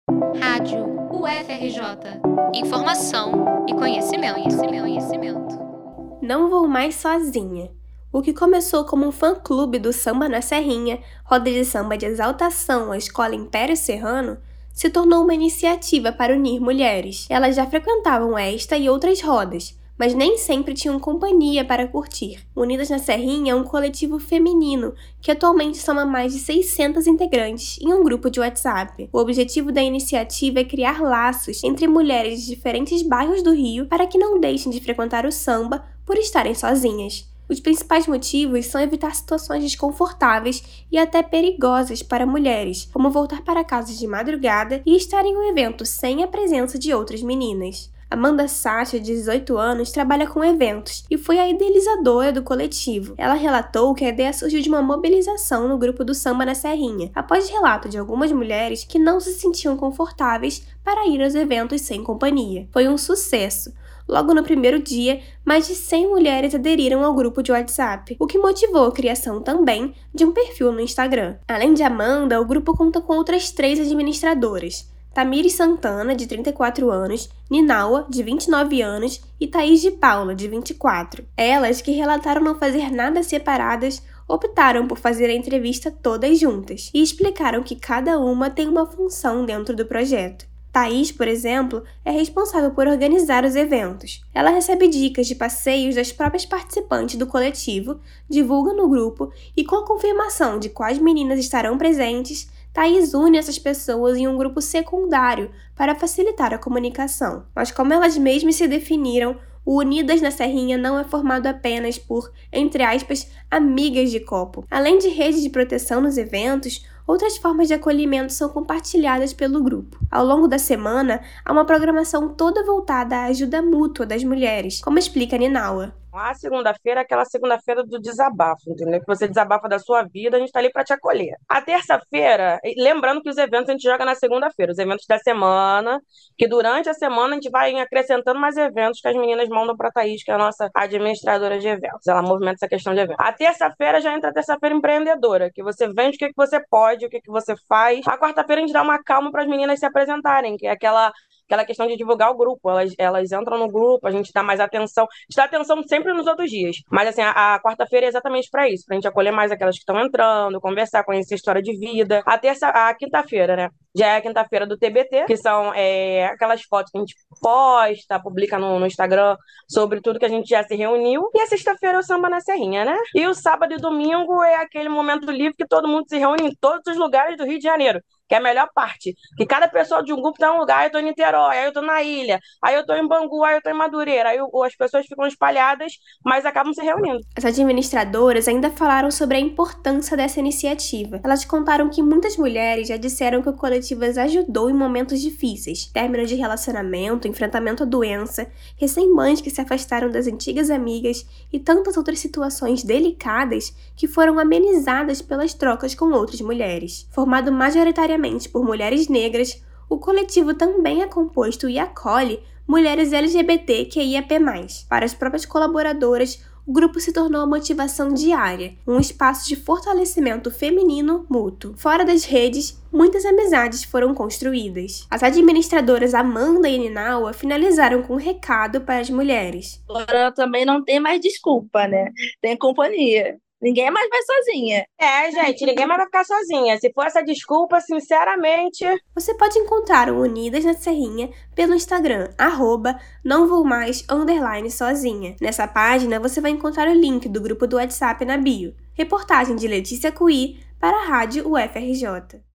Rádio UFRJ. Informação e conhecimento. Não vou mais sozinha. O que começou como um fã-clube do Samba na Serrinha, roda de samba de exaltação à Escola Império Serrano, se tornou uma iniciativa para unir mulheres. Elas já frequentavam esta e outras rodas, mas nem sempre tinham companhia para curtir. Unidas na Serrinha é um coletivo feminino que atualmente soma mais de 600 integrantes em um grupo de WhatsApp. O objetivo da iniciativa é criar laços entre mulheres de diferentes bairros do Rio para que não deixem de frequentar o samba por estarem sozinhas. Os principais motivos são evitar situações desconfortáveis e até perigosas para mulheres, como voltar para casa de madrugada e estar em um evento sem a presença de outras meninas. Amanda Sacha, de 18 anos, trabalha com eventos e foi a idealizadora do coletivo. Ela relatou que a ideia surgiu de uma mobilização no grupo do Samba na Serrinha, após relato de algumas mulheres que não se sentiam confortáveis para ir aos eventos sem companhia. Foi um sucesso. Logo no primeiro dia, mais de 100 mulheres aderiram ao grupo de WhatsApp, o que motivou a criação também de um perfil no Instagram. Além de Amanda, o grupo conta com outras 3 administradoras: Tamires Santana, de 34 anos, Ninaua, de 29 anos e Thaís de Paula, de 24. Elas, que relataram não fazer nada separadas, optaram por fazer a entrevista todas juntas e explicaram que cada uma tem uma função dentro do projeto. Thaís, por exemplo, é responsável por organizar os eventos. Ela recebe dicas de passeios das próprias participantes do coletivo, divulga no grupo e, com a confirmação de quais meninas estarão presentes, Thaís une essas pessoas em um grupo secundário para facilitar a comunicação. Mas como elas mesmas se definiram, o Unidas na Serrinha não é formado apenas por, entre aspas, amigas de copo. Além de rede de proteção nos eventos, outras formas de acolhimento são compartilhadas pelo grupo. Ao longo da semana, há uma programação toda voltada à ajuda mútua das mulheres, como explica Ninaua. A segunda-feira é aquela segunda-feira do desabafo, entendeu? Que você desabafa da sua vida, a gente tá ali para te acolher. A terça-feira, lembrando que os eventos a gente joga na segunda-feira, os eventos da semana, que durante a semana a gente vai acrescentando mais eventos que as meninas mandam pra Thaís, que é a nossa administradora de eventos. Ela movimenta essa questão de eventos. A terça-feira já entra a terça-feira empreendedora, que você vende o que você pode, o que você faz. A quarta-feira a gente dá uma calma para as meninas se apresentarem, que é aquela questão de divulgar o grupo. Elas entram no grupo, a gente dá mais atenção. A gente dá atenção sempre nos outros dias. Mas, assim, a quarta-feira é exatamente para isso, pra gente acolher mais aquelas que estão entrando, conversar, conhecer a história de vida. A quinta-feira, né? Já é a quinta-feira do TBT, que são aquelas fotos que a gente posta, publica no Instagram sobre tudo que a gente já se reuniu. E a sexta-feira é o Samba na Serrinha, né? E o sábado e domingo é aquele momento livre que todo mundo se reúne em todos os lugares do Rio de Janeiro, que é a melhor parte, que cada pessoa de um grupo tá em um lugar. Eu tô em Niterói, aí eu tô na ilha, aí eu tô em Bangu, aí eu tô em Madureira, aí as pessoas ficam espalhadas, mas acabam se reunindo. As administradoras ainda falaram sobre a importância dessa iniciativa. Elas contaram que muitas mulheres já disseram que o coletivo as ajudou em momentos difíceis: término de relacionamento, enfrentamento à doença, recém-mães que se afastaram das antigas amigas e tantas outras situações delicadas que foram amenizadas pelas trocas com outras mulheres. Formado majoritariamente por mulheres negras, o coletivo também é composto e acolhe mulheres LGBTQIAP+. Para as próprias colaboradoras, o grupo se tornou a motivação diária, um espaço de fortalecimento feminino mútuo. Fora das redes, muitas amizades foram construídas. As administradoras Amanda e Ninaua finalizaram com um recado para as mulheres. Agora também não tem mais desculpa, né? Tem companhia. Ninguém mais vai sozinha. Gente, ninguém mais vai ficar sozinha. Se for essa desculpa, sinceramente... Você pode encontrar o Unidas na Serrinha pelo Instagram, @nãovouMais_sozinha. Nessa página, você vai encontrar o link do grupo do WhatsApp na bio. Reportagem de Letícia Cuí para a Rádio UFRJ.